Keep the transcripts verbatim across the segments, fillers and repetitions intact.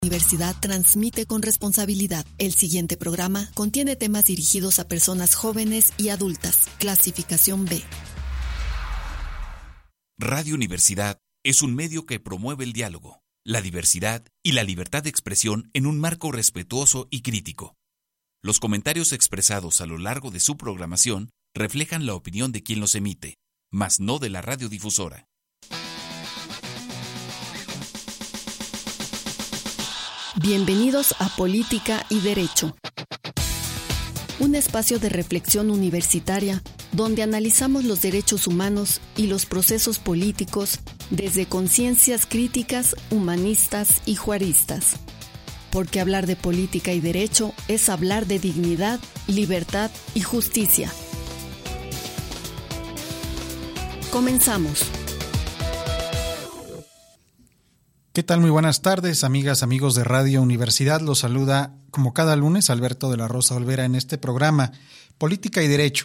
Universidad transmite con responsabilidad. El siguiente programa contiene temas dirigidos a personas jóvenes y adultas. Clasificación B. Radio Universidad es un medio que promueve el diálogo, la diversidad y la libertad de expresión en un marco respetuoso y crítico. Los comentarios expresados a lo largo de su programación reflejan la opinión de quien los emite, mas no de la radiodifusora. Bienvenidos a Política y Derecho, un espacio de reflexión universitaria donde analizamos los derechos humanos y los procesos políticos desde conciencias críticas, humanistas y juaristas. Porque hablar de política y derecho es hablar de dignidad, libertad y justicia. Comenzamos. ¿Qué tal? Muy buenas tardes, amigas, amigos de Radio Universidad. Los saluda, como cada lunes, Alberto de la Rosa Olvera en este programa Política y Derecho,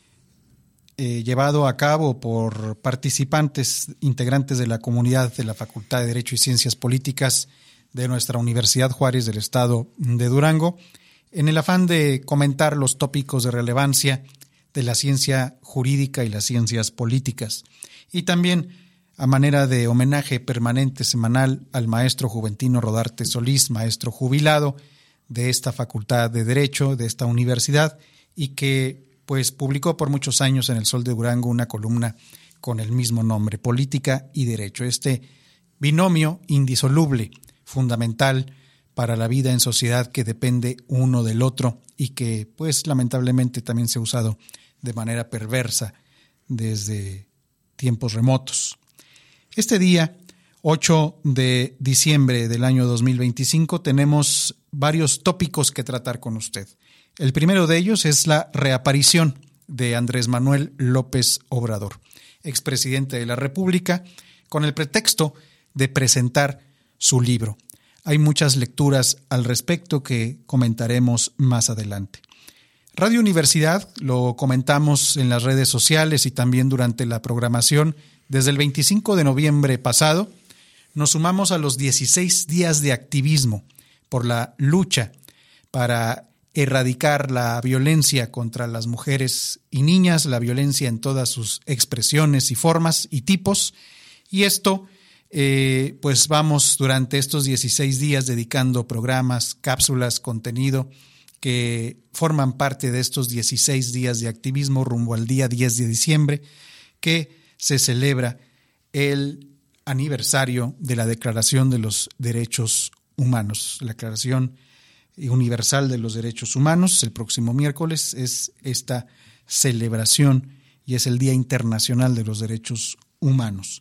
eh, llevado a cabo por participantes integrantes de la comunidad de la Facultad de Derecho y Ciencias Políticas de nuestra Universidad Juárez del Estado de Durango, en el afán de comentar los tópicos de relevancia de la ciencia jurídica y las ciencias políticas, y también a manera de homenaje permanente semanal al maestro Juventino Rodarte Solís, maestro jubilado de esta Facultad de Derecho, de esta universidad, y que pues publicó por muchos años en El Sol de Durango una columna con el mismo nombre, Política y Derecho. Este binomio indisoluble, fundamental para la vida en sociedad, que depende uno del otro y que pues lamentablemente también se ha usado de manera perversa desde tiempos remotos. Este día, ocho de diciembre del año dos mil veinticinco, tenemos varios tópicos que tratar con usted. El primero de ellos es la reaparición de Andrés Manuel López Obrador, expresidente de la República, con el pretexto de presentar su libro. Hay muchas lecturas al respecto que comentaremos más adelante. Radio Universidad, lo comentamos en las redes sociales y también durante la programación. Desde el veinticinco de noviembre pasado, nos sumamos a los dieciséis días de activismo por la lucha para erradicar la violencia contra las mujeres y niñas, la violencia en todas sus expresiones y formas y tipos. Y esto, eh, pues vamos durante estos dieciséis días dedicando programas, cápsulas, contenido que forman parte de estos dieciséis días de activismo rumbo al día diez de diciembre, que se celebra el aniversario de la Declaración de los Derechos Humanos. La Declaración Universal de los Derechos Humanos, el próximo miércoles, es esta celebración y es el Día Internacional de los Derechos Humanos.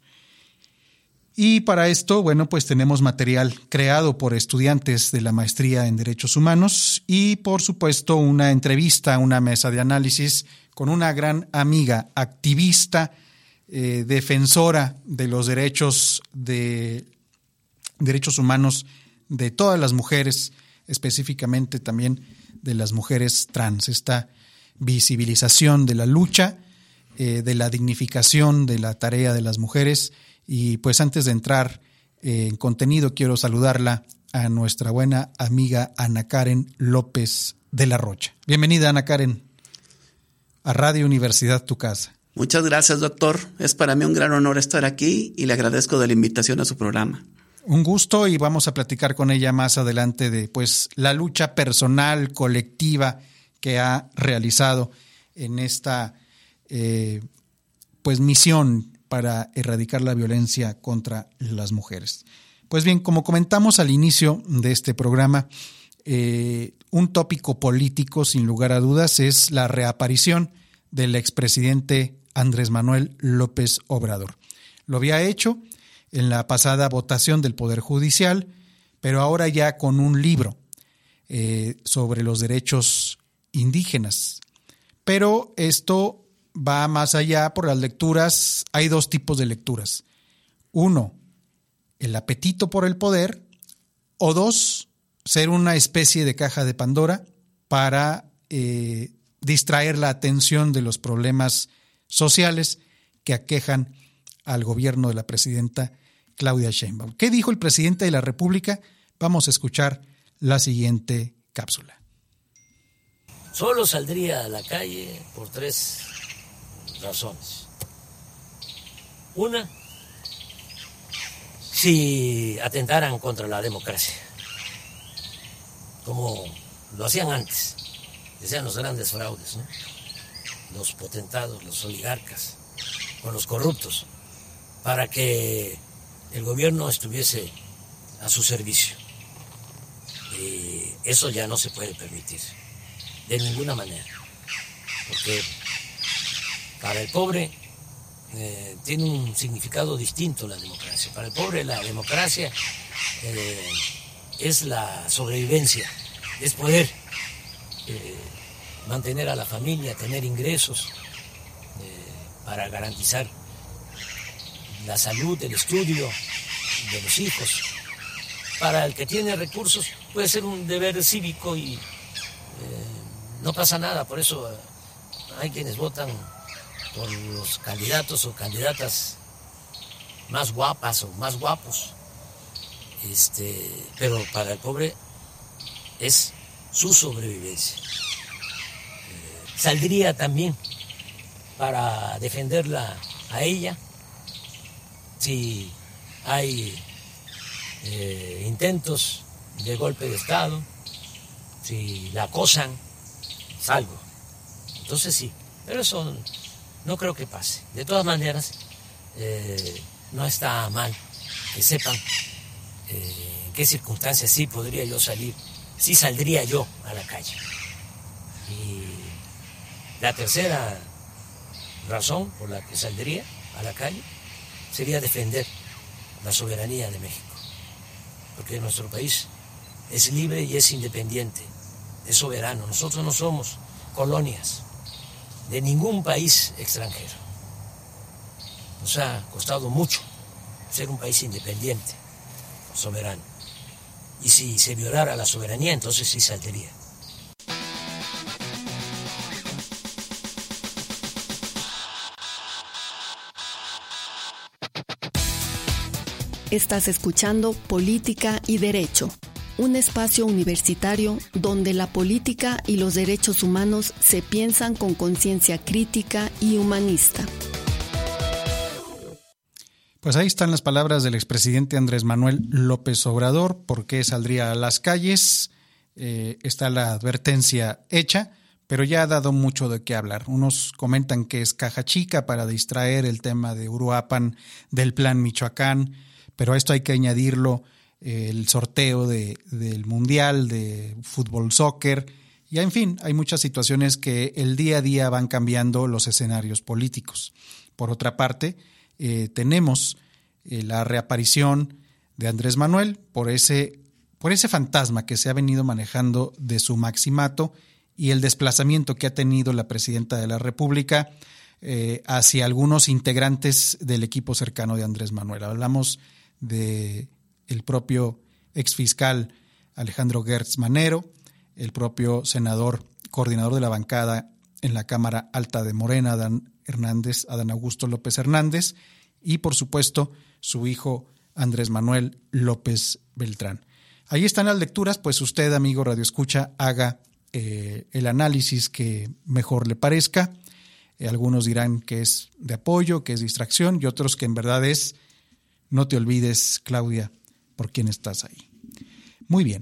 Y para esto, bueno, pues tenemos material creado por estudiantes de la maestría en Derechos Humanos y, por supuesto, una entrevista, una mesa de análisis con una gran amiga, activista, Eh, defensora de los derechos de derechos humanos de todas las mujeres, específicamente también de las mujeres trans. Esta visibilización de la lucha, eh, de la dignificación de la tarea de las mujeres. Y pues antes de entrar eh, en contenido, quiero saludarla a nuestra buena amiga Ana Karen López de la Rocha. Bienvenida, Ana Karen, a Radio Universidad, tu casa. Muchas gracias, doctor. Es para mí un gran honor estar aquí y le agradezco de la invitación a su programa. Un gusto, y vamos a platicar con ella más adelante de pues la lucha personal, colectiva que ha realizado en esta eh, pues misión para erradicar la violencia contra las mujeres. Pues bien, como comentamos al inicio de este programa, eh, un tópico político sin lugar a dudas es la reaparición del expresidente Andrés Manuel López Obrador. Lo había hecho en la pasada votación del Poder Judicial, pero ahora ya con un libro eh, sobre los derechos indígenas. Pero esto va más allá por las lecturas. Hay dos tipos de lecturas. Uno, el apetito por el poder, o dos, ser una especie de caja de Pandora para eh, distraer la atención de los problemas sociales que aquejan al gobierno de la presidenta Claudia Sheinbaum. ¿Qué dijo el presidente de la República? Vamos a escuchar la siguiente cápsula. Solo saldría a la calle por tres razones. Una, si atentaran contra la democracia, como lo hacían antes, decían los grandes fraudes, ¿no? Los potentados, los oligarcas, con los corruptos, para que el gobierno estuviese a su servicio. Y eso ya no se puede permitir, de ninguna manera, porque para el pobre eh, tiene un significado distinto la democracia. Para el pobre la democracia eh, es la sobrevivencia, es poder eh, mantener a la familia, tener ingresos eh, para garantizar la salud, el estudio de los hijos. Para el que tiene recursos puede ser un deber cívico y eh, no pasa nada. Por eso eh, hay quienes votan por los candidatos o candidatas más guapas o más guapos. Este, pero para el pobre es su sobrevivencia. Eh, saldría también para defenderla a ella si hay eh, intentos de golpe de Estado, si la acosan, salgo. Entonces sí, pero eso no creo que pase. De todas maneras, eh, no está mal que sepan eh, en qué circunstancias sí podría yo salir, sí saldría yo a la calle. Y la tercera razón por la que saldría a la calle sería defender la soberanía de México, porque nuestro país es libre y es independiente, es soberano. Nosotros no somos colonias de ningún país extranjero. Nos ha costado mucho ser un país independiente, soberano. Y si se violara la soberanía, entonces sí saldría. Estás escuchando Política y Derecho, un espacio universitario donde la política y los derechos humanos se piensan con conciencia crítica y humanista. Pues ahí están las palabras del expresidente Andrés Manuel López Obrador. ¿Por qué saldría a las calles? Eh, está la advertencia hecha, pero ya ha dado mucho de qué hablar. Unos comentan que es caja chica para distraer el tema de Uruapan, del Plan Michoacán, pero a esto hay que añadirlo eh, el sorteo de, del Mundial de fútbol, soccer, y en fin, hay muchas situaciones que el día a día van cambiando los escenarios políticos. Por otra parte, eh, tenemos eh, la reaparición de Andrés Manuel por ese, por ese fantasma que se ha venido manejando de su maximato y el desplazamiento que ha tenido la presidenta de la República eh, hacia algunos integrantes del equipo cercano de Andrés Manuel. Hablamos de el propio exfiscal Alejandro Gertz Manero, el propio senador coordinador de la bancada en la Cámara Alta de Morena, Adán Hernández, Adán Augusto López Hernández, y por supuesto su hijo Andrés Manuel López Beltrán. Ahí están las lecturas, pues usted, amigo Radio Escucha, haga eh, el análisis que mejor le parezca. Eh, algunos dirán que es de apoyo, que es distracción, y otros que en verdad es: no te olvides, Claudia, por quién estás ahí. Muy bien.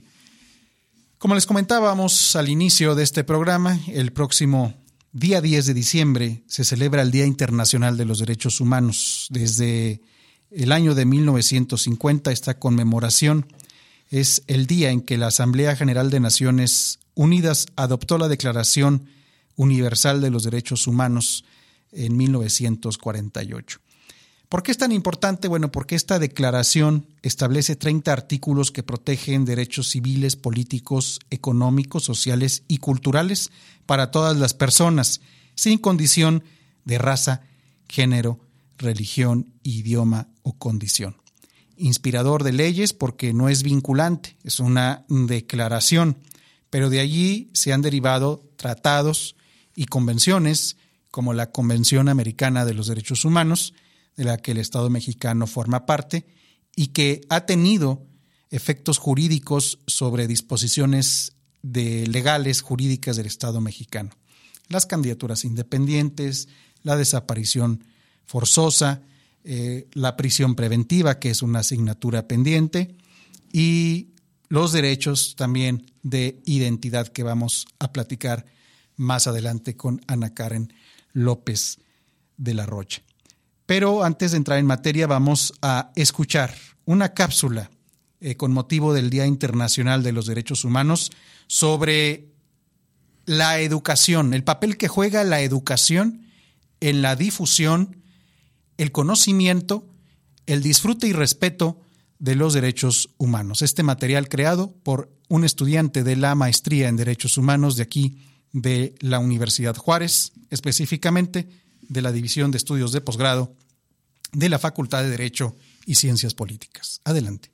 Como les comentábamos al inicio de este programa, el próximo día diez de diciembre se celebra el Día Internacional de los Derechos Humanos. Desde el año de mil novecientos cincuenta, esta conmemoración es el día en que la Asamblea General de Naciones Unidas adoptó la Declaración Universal de los Derechos Humanos en mil novecientos cuarenta y ocho. ¿Por qué es tan importante? Bueno, porque esta declaración establece treinta artículos que protegen derechos civiles, políticos, económicos, sociales y culturales para todas las personas, sin condición de raza, género, religión, idioma o condición. Inspirador de leyes porque no es vinculante, es una declaración, pero de allí se han derivado tratados y convenciones como la Convención Americana de los Derechos Humanos, de la que el Estado mexicano forma parte y que ha tenido efectos jurídicos sobre disposiciones de legales jurídicas del Estado mexicano. Las candidaturas independientes, la desaparición forzosa, eh, la prisión preventiva, que es una asignatura pendiente, y los derechos también de identidad que vamos a platicar más adelante con Ana Karen López de la Rocha. Pero antes de entrar en materia vamos a escuchar una cápsula eh, con motivo del Día Internacional de los Derechos Humanos sobre la educación, el papel que juega la educación en la difusión, el conocimiento, el disfrute y respeto de los derechos humanos. Este material creado por un estudiante de la maestría en Derechos Humanos de aquí, de la Universidad Juárez, específicamente de la División de Estudios de Posgrado de la Facultad de Derecho y Ciencias Políticas. Adelante.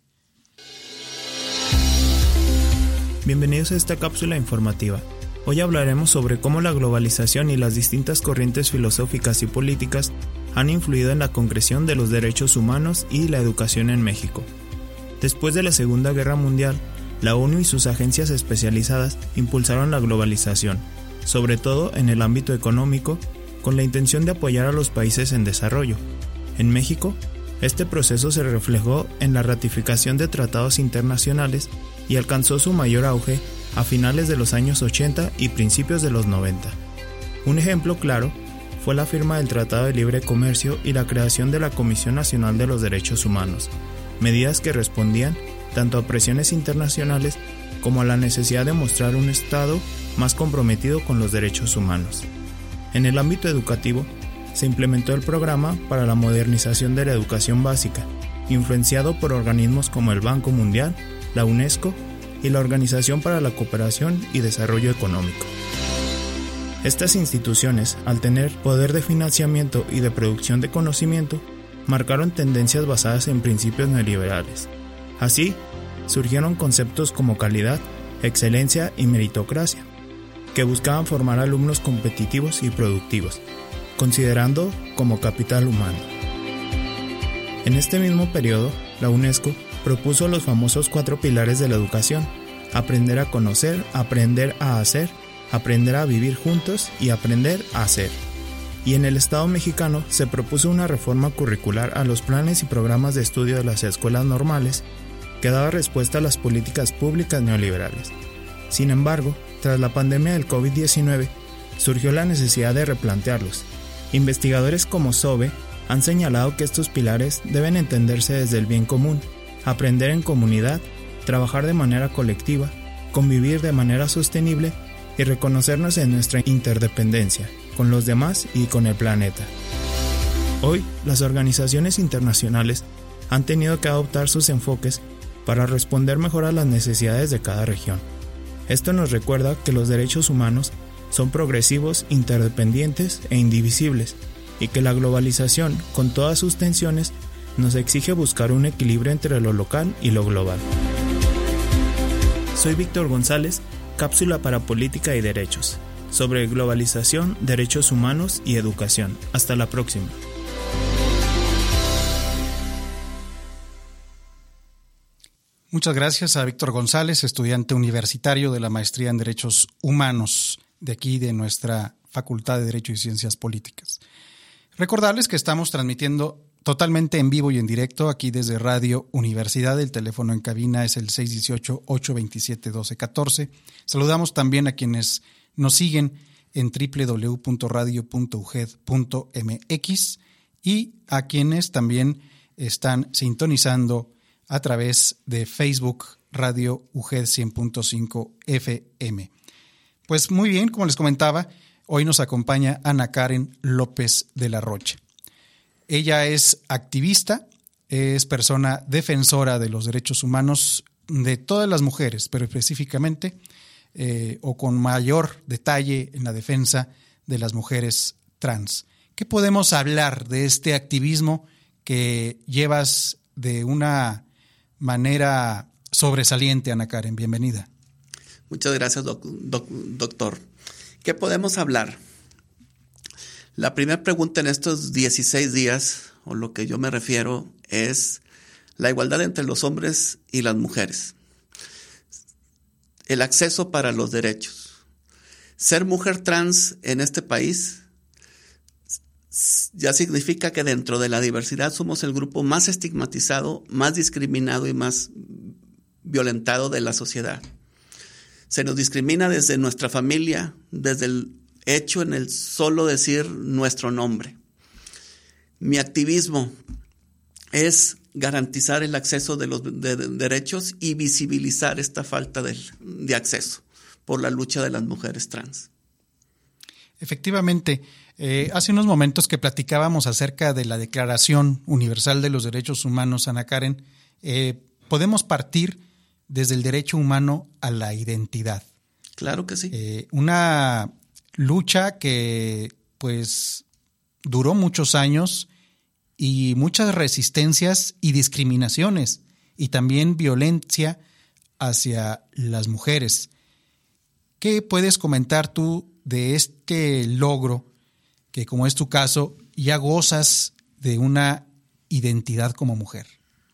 Bienvenidos a esta cápsula informativa. Hoy hablaremos sobre cómo la globalización y las distintas corrientes filosóficas y políticas han influido en la concreción de los derechos humanos y la educación en México. Después de la Segunda Guerra Mundial, la ONU y sus agencias especializadas impulsaron la globalización, sobre todo en el ámbito económico, con la intención de apoyar a los países en desarrollo. En México, este proceso se reflejó en la ratificación de tratados internacionales y alcanzó su mayor auge a finales de los años ochenta y principios de los noventa. Un ejemplo claro fue la firma del Tratado de Libre Comercio y la creación de la Comisión Nacional de los Derechos Humanos, medidas que respondían tanto a presiones internacionales como a la necesidad de mostrar un Estado más comprometido con los derechos humanos. En el ámbito educativo, se implementó el Programa para la Modernización de la Educación Básica, influenciado por organismos como el Banco Mundial, la UNESCO y la Organización para la Cooperación y Desarrollo Económico. Estas instituciones, al tener poder de financiamiento y de producción de conocimiento, marcaron tendencias basadas en principios neoliberales. Así, surgieron conceptos como calidad, excelencia y meritocracia, que buscaban formar alumnos competitivos y productivos, considerando como capital humano. En este mismo periodo, la UNESCO propuso los famosos cuatro pilares de la educación: aprender a conocer, aprender a hacer, aprender a vivir juntos y aprender a hacer. Y en el Estado mexicano se propuso una reforma curricular a los planes y programas de estudio de las escuelas normales que daba respuesta a las políticas públicas neoliberales. Sin embargo, tras la pandemia del covid diecinueve, surgió la necesidad de replantearlos. Investigadores como Sobe han señalado que estos pilares deben entenderse desde el bien común, aprender en comunidad, trabajar de manera colectiva, convivir de manera sostenible y reconocernos en nuestra interdependencia con los demás y con el planeta. Hoy, las organizaciones internacionales han tenido que adoptar sus enfoques para responder mejor a las necesidades de cada región. Esto nos recuerda que los derechos humanos son progresivos, interdependientes e indivisibles, y que la globalización, con todas sus tensiones, nos exige buscar un equilibrio entre lo local y lo global. Soy Víctor González, cápsula para Política y Derechos, sobre globalización, derechos humanos y educación. Hasta la próxima. Muchas gracias a Víctor González, estudiante universitario de la Maestría en Derechos Humanos de aquí, de nuestra Facultad de Derecho y Ciencias Políticas. Recordarles que estamos transmitiendo totalmente en vivo y en directo aquí desde Radio Universidad. El teléfono en cabina es el seis uno ocho, ocho dos siete, uno dos uno cuatro. Saludamos también a quienes nos siguen en doble u doble u doble u punto radio punto u g e d punto m x y a quienes también están sintonizando a través de Facebook Radio U G E D cien punto cinco F M. Pues muy bien, como les comentaba, hoy nos acompaña Ana Karen López de la Rocha. Ella es activista, es persona defensora de los derechos humanos de todas las mujeres, pero específicamente eh, o con mayor detalle en la defensa de las mujeres trans. ¿Qué podemos hablar de este activismo que llevas de una manera sobresaliente, Ana Karen? Bienvenida. Muchas gracias, doc, doc, doctor. ¿Qué podemos hablar? La primera pregunta en estos dieciséis días, o lo que yo me refiero, es la igualdad entre los hombres y las mujeres, el acceso para los derechos. Ser mujer trans en este país ya significa que dentro de la diversidad somos el grupo más estigmatizado, más discriminado y más violentado de la sociedad. Se nos discrimina desde nuestra familia, desde el hecho en el solo decir nuestro nombre. Mi activismo es garantizar el acceso de los de, de derechos y visibilizar esta falta de, de acceso por la lucha de las mujeres trans. Efectivamente, eh, hace unos momentos que platicábamos acerca de la Declaración Universal de los Derechos Humanos, Ana Karen, eh, podemos partir desde el derecho humano a la identidad. Claro que sí. Eh, una lucha que pues duró muchos años y muchas resistencias y discriminaciones y también violencia hacia las mujeres. ¿Qué puedes comentar tú de este logro que, como es tu caso, ya gozas de una identidad como mujer?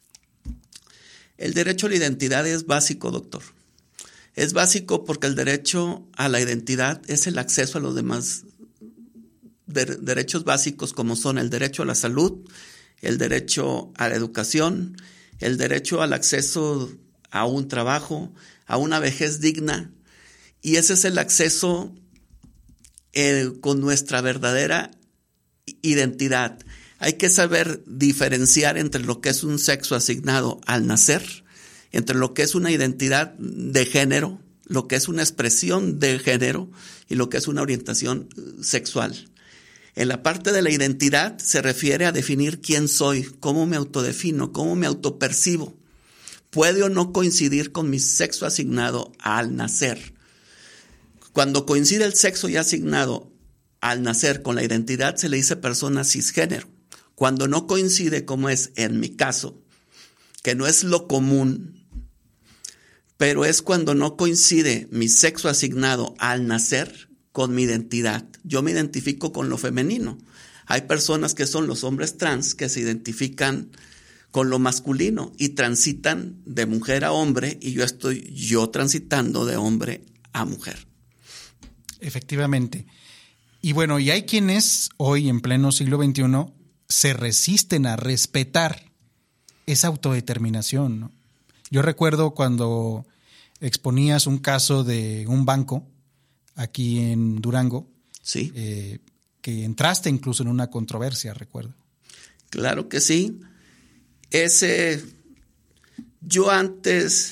El derecho a la identidad es básico, doctor. Es básico porque el derecho a la identidad es el acceso a los demás de- derechos básicos, como son el derecho a la salud, el derecho a la educación, el derecho al acceso a un trabajo, a una vejez digna. Y ese es el acceso eh, con nuestra verdadera identidad. Hay que saber diferenciar entre lo que es un sexo asignado al nacer, entre lo que es una identidad de género, lo que es una expresión de género y lo que es una orientación sexual. En la parte de la identidad se refiere a definir quién soy, cómo me autodefino, cómo me autopercibo. Puede o no coincidir con mi sexo asignado al nacer. Cuando coincide el sexo ya asignado al nacer con la identidad, se le dice persona cisgénero. Cuando no coincide, como es en mi caso, que no es lo común, pero es cuando no coincide mi sexo asignado al nacer con mi identidad. Yo me identifico con lo femenino. Hay personas que son los hombres trans que se identifican con lo masculino y transitan de mujer a hombre, y yo estoy yo transitando de hombre a mujer. Efectivamente. Y bueno, y hay quienes hoy en pleno siglo veintiuno se resisten a respetar esa autodeterminación, ¿no? Yo recuerdo cuando exponías un caso de un banco aquí en Durango, Sí. eh, que entraste incluso en una controversia, recuerdo. Claro que sí. Ese, yo antes,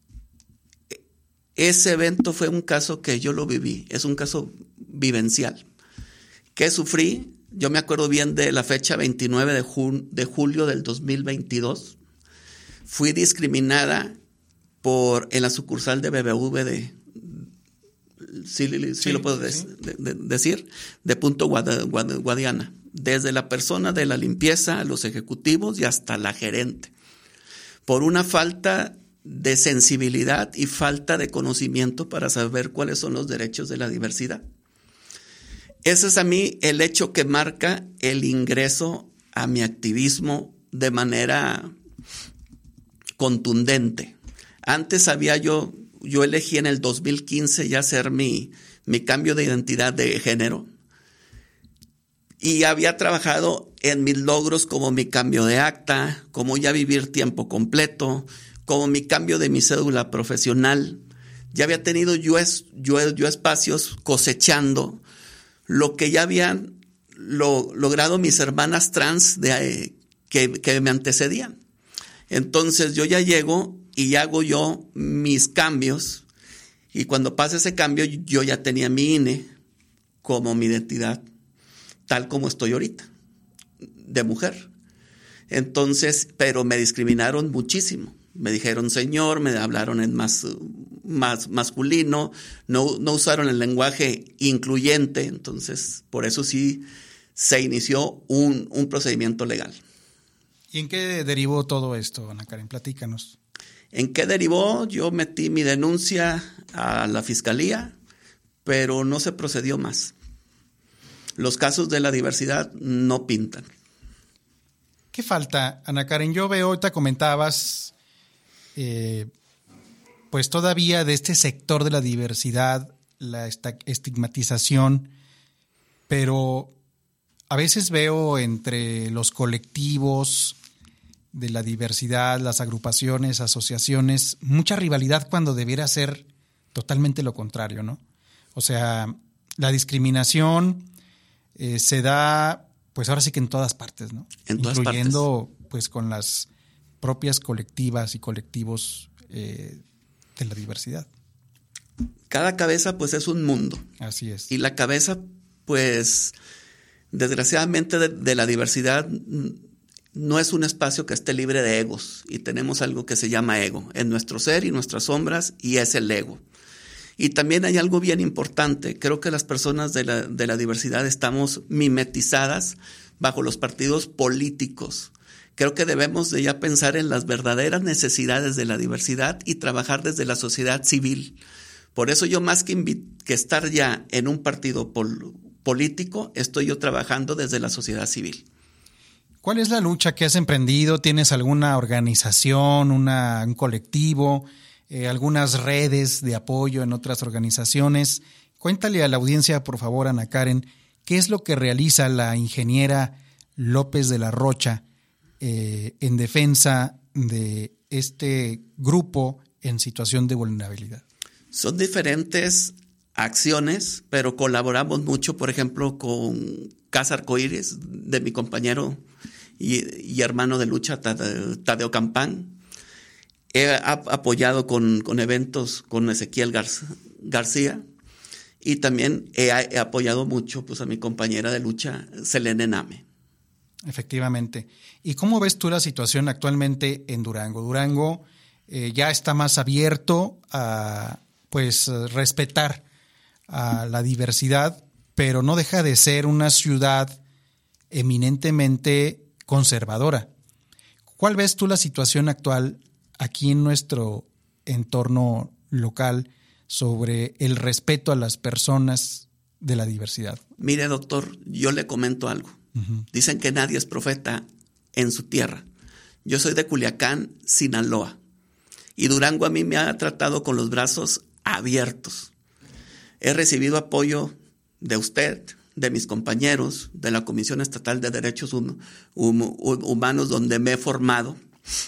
ese evento fue un caso que yo lo viví, es un caso vivencial. ¿Qué sufrí? Yo me acuerdo bien de la fecha veintinueve de, jun- de julio del dos mil veintidós. Fui discriminada por, en la sucursal de B B V de, sí, sí, sí lo puedo sí. de, de, decir, de Punto Guada, Guada, Guadiana. Desde la persona de la limpieza, los ejecutivos y hasta la gerente. Por una falta de sensibilidad y falta de conocimiento para saber cuáles son los derechos de la diversidad. Ese es a mí el hecho que marca el ingreso a mi activismo de manera contundente. Antes había yo, yo elegí en el dos mil quince ya hacer mi, mi cambio de identidad de género y había trabajado en mis logros como mi cambio de acta, como ya vivir tiempo completo, como mi cambio de mi cédula profesional. Ya había tenido yo, es, yo, yo espacios cosechando lo que ya habían lo, logrado mis hermanas trans de, eh, que, que me antecedían. Entonces yo ya llego y hago yo mis cambios, y cuando pasa ese cambio yo ya tenía mi I N E como mi identidad, tal como estoy ahorita, de mujer. Entonces, pero me discriminaron muchísimo. Me dijeron señor, me hablaron en más, más masculino, no, no usaron el lenguaje incluyente, entonces por eso sí se inició un, un procedimiento legal. ¿Y en qué derivó todo esto, Ana Karen? Platícanos. ¿En qué derivó? Yo metí mi denuncia a la fiscalía, pero no se procedió más. Los casos de la diversidad no pintan. ¿Qué falta, Ana Karen? Yo veo, ahorita comentabas, eh, pues todavía de este sector de la diversidad, la estigmatización, pero a veces veo entre los colectivos de la diversidad, las agrupaciones, asociaciones, mucha rivalidad cuando debiera ser totalmente lo contrario, ¿no? O sea, la discriminación eh, se da, pues ahora sí que en todas partes, ¿no? En todas Incluyendo, partes. pues con las propias colectivas y colectivos eh, de la diversidad. Cada cabeza, pues, es un mundo. Así es. Y la cabeza, pues, desgraciadamente de, de la diversidad no es un espacio que esté libre de egos, y tenemos algo que se llama ego en nuestro ser y nuestras sombras, y es el ego. Y también hay algo bien importante. Creo que las personas de la, de la diversidad estamos mimetizadas bajo los partidos políticos. Creo que debemos de ya pensar en las verdaderas necesidades de la diversidad y trabajar desde la sociedad civil. Por eso yo, más que, invi- que estar ya en un partido pol- político, estoy yo trabajando desde la sociedad civil. ¿Cuál es la lucha que has emprendido? ¿Tienes alguna organización, una, un colectivo, eh, algunas redes de apoyo en otras organizaciones? Cuéntale a la audiencia, por favor, Ana Karen, ¿qué es lo que realiza la ingeniera López de la Rocha eh, en defensa de este grupo en situación de vulnerabilidad? Son diferentes acciones, pero colaboramos mucho, por ejemplo, con Casa Arcoíris, de mi compañero y, y hermano de lucha, Tadeo Campán. He ap- apoyado con, con eventos con Ezequiel Gar- García, y también he, he apoyado mucho, pues, a mi compañera de lucha, Selene Name. Efectivamente. ¿Y cómo ves tú la situación actualmente en Durango? Durango eh, ya está más abierto a, pues, respetar a la diversidad, pero no deja de ser una ciudad eminentemente conservadora. ¿Cuál ves tú la situación actual aquí en nuestro entorno local sobre el respeto a las personas de la diversidad? Mire, doctor, yo le comento algo. Uh-huh. Dicen que nadie es profeta en su tierra. Yo soy de Culiacán, Sinaloa, y Durango a mí me ha tratado con los brazos abiertos. He recibido apoyo de usted, de mis compañeros, de la Comisión Estatal de Derechos hum, hum, Humanos, donde me he formado,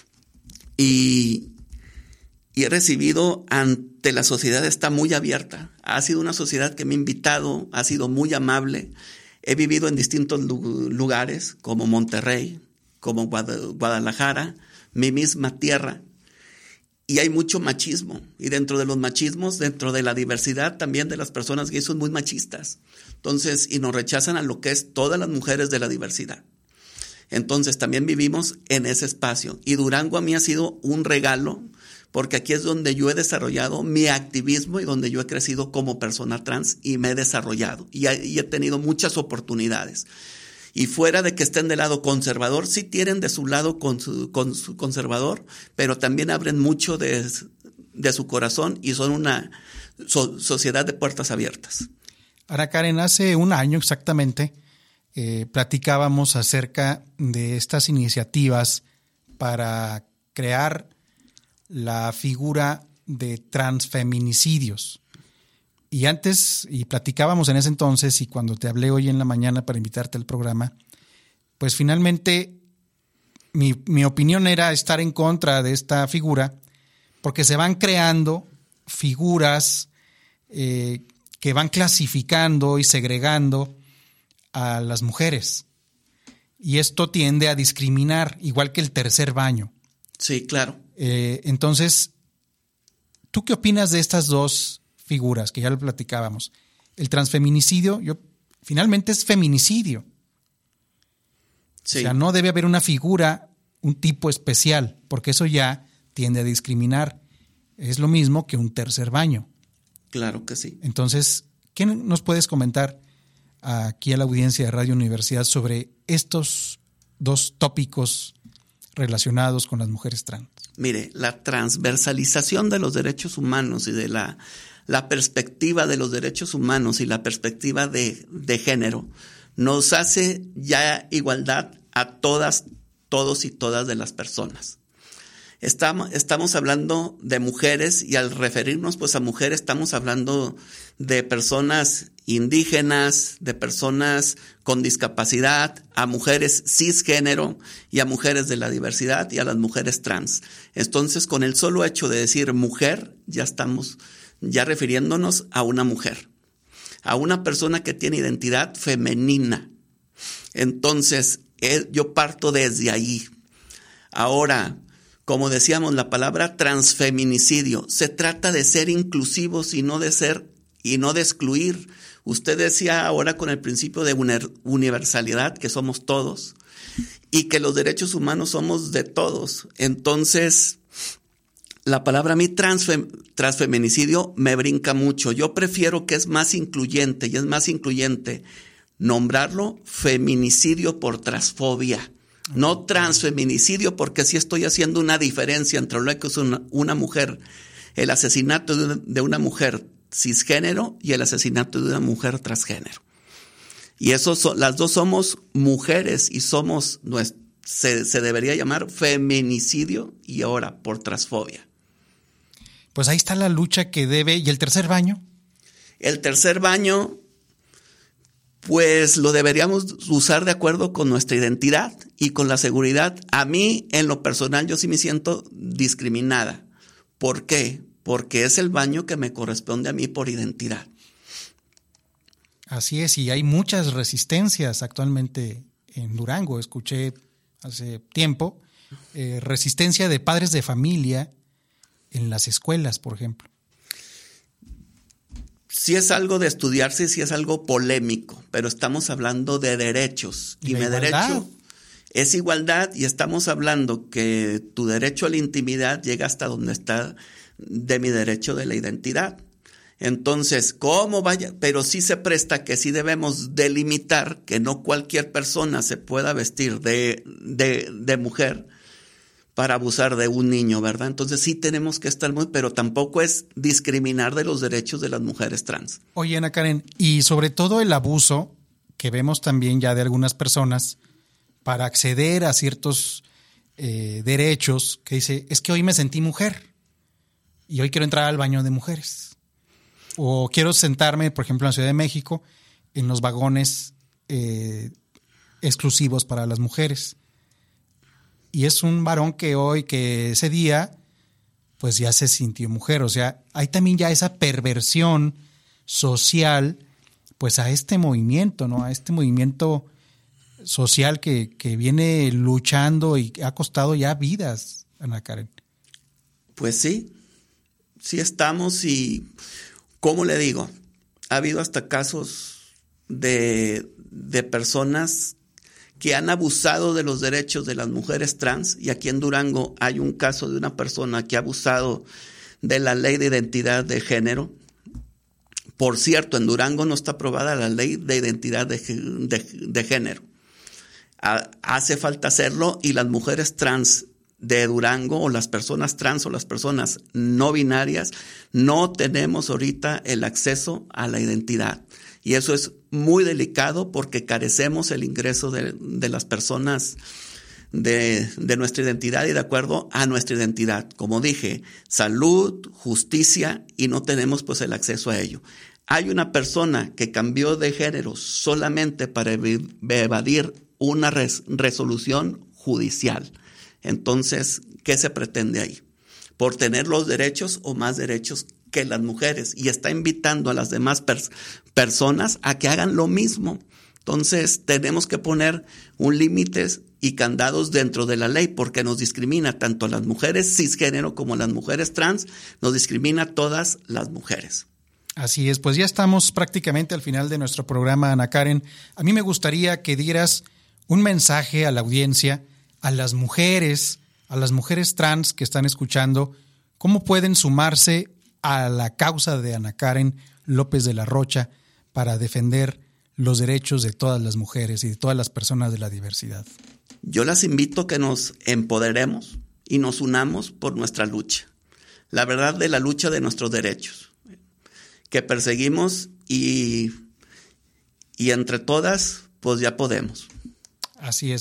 y, y he recibido ante la sociedad, está muy abierta. Ha sido una sociedad que me ha invitado, ha sido muy amable. He vivido en distintos lugares, como Monterrey, como Guadalajara, mi misma tierra. Y hay mucho machismo, y dentro de los machismos, dentro de la diversidad también de las personas gays son muy machistas. Entonces, y nos rechazan a lo que es todas las mujeres de la diversidad. Entonces, también vivimos en ese espacio. Y Durango a mí ha sido un regalo, porque aquí es donde yo he desarrollado mi activismo y donde yo he crecido como persona trans y me he desarrollado. Y he, y he tenido muchas oportunidades. Y fuera de que estén del lado conservador, sí tienen de su lado con su, con su conservador, pero también abren mucho de, de su corazón y son una so, sociedad de puertas abiertas. Ana Karen, hace un año exactamente eh, platicábamos acerca de estas iniciativas para crear la figura de transfeminicidios. Y antes, y platicábamos en ese entonces, y cuando te hablé hoy en la mañana para invitarte al programa, pues finalmente mi, mi opinión era estar en contra de esta figura, porque se van creando figuras eh, que van clasificando y segregando a las mujeres. Y esto tiende a discriminar, igual que el tercer baño. Sí, claro. Eh, entonces, ¿tú qué opinas de estas dos figuras que ya lo platicábamos? El transfeminicidio, yo, finalmente es feminicidio. Sí. O sea, no debe haber una figura, un tipo especial, porque eso ya tiende a discriminar. Es lo mismo que un tercer baño. Claro que sí. Entonces, ¿qué nos puedes comentar aquí a la audiencia de Radio Universidad sobre estos dos tópicos relacionados con las mujeres trans? Mire, la transversalización de los derechos humanos y de la, la perspectiva de los derechos humanos y la perspectiva de, de género nos hace ya igualdad a todas todos y todas de las personas. Estamos, estamos hablando de mujeres, y al referirnos pues a mujeres estamos hablando de personas indígenas, de personas con discapacidad, a mujeres cisgénero y a mujeres de la diversidad y a las mujeres trans. Entonces, con el solo hecho de decir mujer, ya estamos ya refiriéndonos a una mujer, a una persona que tiene identidad femenina. Entonces, yo parto desde ahí. Ahora, como decíamos, la palabra transfeminicidio, se trata de ser inclusivos y no de ser y no de excluir. Usted decía ahora con el principio de universalidad, que somos todos y que los derechos humanos somos de todos. Entonces, la palabra a mí transfem, transfeminicidio me brinca mucho. Yo prefiero que es más incluyente y es más incluyente nombrarlo feminicidio por transfobia. No transfeminicidio, porque sí estoy haciendo una diferencia entre lo que es una, una mujer, el asesinato de una, de una mujer cisgénero y el asesinato de una mujer transgénero. Y eso son, las dos somos mujeres y somos, se, se debería llamar feminicidio y ahora por transfobia. Pues ahí está la lucha que debe. ¿Y el tercer baño? El tercer baño, pues lo deberíamos usar de acuerdo con nuestra identidad y con la seguridad. A mí, en lo personal, yo sí me siento discriminada. ¿Por qué? Porque es el baño que me corresponde a mí por identidad. Así es, y hay muchas resistencias actualmente en Durango. Escuché hace tiempo eh, resistencia de padres de familia en las escuelas, por ejemplo. Sí es algo de estudiarse, sí es algo polémico, pero estamos hablando de derechos. Y, y mi derecho es igualdad, y estamos hablando que tu derecho a la intimidad llega hasta donde está de mi derecho de la identidad. Entonces, ¿cómo vaya? Pero sí se presta que sí debemos delimitar que no cualquier persona se pueda vestir de, de, de mujer para abusar de un niño, ¿verdad? Entonces sí tenemos que estar muy, pero tampoco es discriminar de los derechos de las mujeres trans. Oye, Ana Karen, y sobre todo el abuso que vemos también ya de algunas personas para acceder a ciertos eh, derechos, que dice, es que hoy me sentí mujer y hoy quiero entrar al baño de mujeres. O quiero sentarme, por ejemplo, en la Ciudad de México, en los vagones eh, exclusivos para las mujeres. Y es un varón que hoy, que ese día, pues ya se sintió mujer. O sea, hay también ya esa perversión social, pues a este movimiento, ¿no? A este movimiento social que, que viene luchando y ha costado ya vidas, Ana Karen. Pues sí, sí estamos y, ¿cómo le digo? Ha habido hasta casos de, de personas que han abusado de los derechos de las mujeres trans, y aquí en Durango hay un caso de una persona que ha abusado de la ley de identidad de género. Por cierto, en Durango no está aprobada la ley de identidad de, de, de género. Ha, hace falta hacerlo, y las mujeres trans de Durango, o las personas trans o las personas no binarias, no tenemos ahorita el acceso a la identidad. Y eso es muy delicado porque carecemos el ingreso de, de las personas de, de nuestra identidad y de acuerdo a nuestra identidad. Como dije, salud, justicia, y no tenemos pues el acceso a ello. Hay una persona que cambió de género solamente para evadir una res, resolución judicial. Entonces, ¿qué se pretende ahí? Por tener los derechos o más derechos que las mujeres, y está invitando a las demás pers- personas a que hagan lo mismo. Entonces tenemos que poner un límites y candados dentro de la ley, porque nos discrimina tanto a las mujeres cisgénero como a las mujeres trans, nos discrimina a todas las mujeres. Así es, pues ya estamos prácticamente al final de nuestro programa, Ana Karen. A mí me gustaría que dieras un mensaje a la audiencia, a las mujeres, a las mujeres trans que están escuchando, cómo pueden sumarse a la causa de Ana Karen López de la Rocha para defender los derechos de todas las mujeres y de todas las personas de la diversidad. Yo las invito a que nos empoderemos y nos unamos por nuestra lucha. La verdad de la lucha de nuestros derechos, que perseguimos y, y entre todas, pues ya podemos. Así es.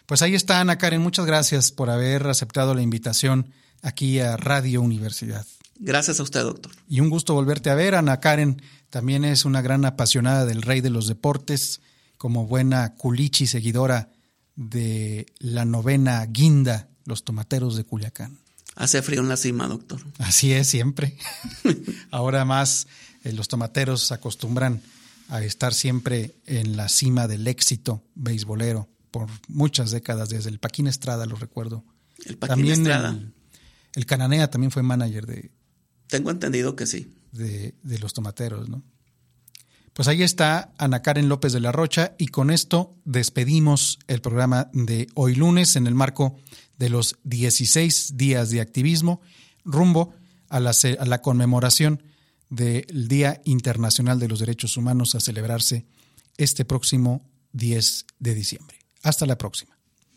Pues ahí está, Ana Karen, muchas gracias por haber aceptado la invitación aquí a Radio Universidad. Gracias a usted, doctor. Y un gusto volverte a ver. Ana Karen también es una gran apasionada del rey de los deportes, como buena culichi seguidora de la novena guinda, los Tomateros de Culiacán. Hace frío en la cima, doctor. Así es, siempre. Ahora más eh, los Tomateros acostumbran a estar siempre en la cima del éxito beisbolero por muchas décadas, desde el Paquín Estrada, lo recuerdo. El Paquín también Estrada. El, el Cananea también fue manager de... Tengo entendido que sí. De, de los Tomateros, ¿no? Pues ahí está Ana Karen López de la Rocha, y con esto despedimos el programa de hoy lunes en el marco de los dieciséis días de activismo rumbo a la, a la conmemoración del Día Internacional de los Derechos Humanos a celebrarse este próximo diez de diciembre. Hasta la próxima.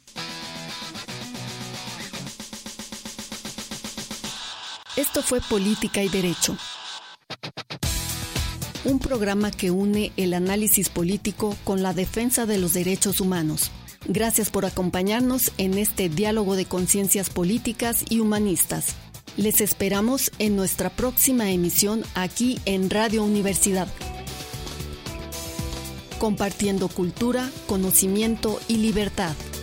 Esto fue Política y Derecho, un programa que une el análisis político con la defensa de los derechos humanos. Gracias por acompañarnos en este diálogo de conciencias políticas y humanistas. Les esperamos en nuestra próxima emisión aquí en Radio Universidad, compartiendo cultura, conocimiento y libertad.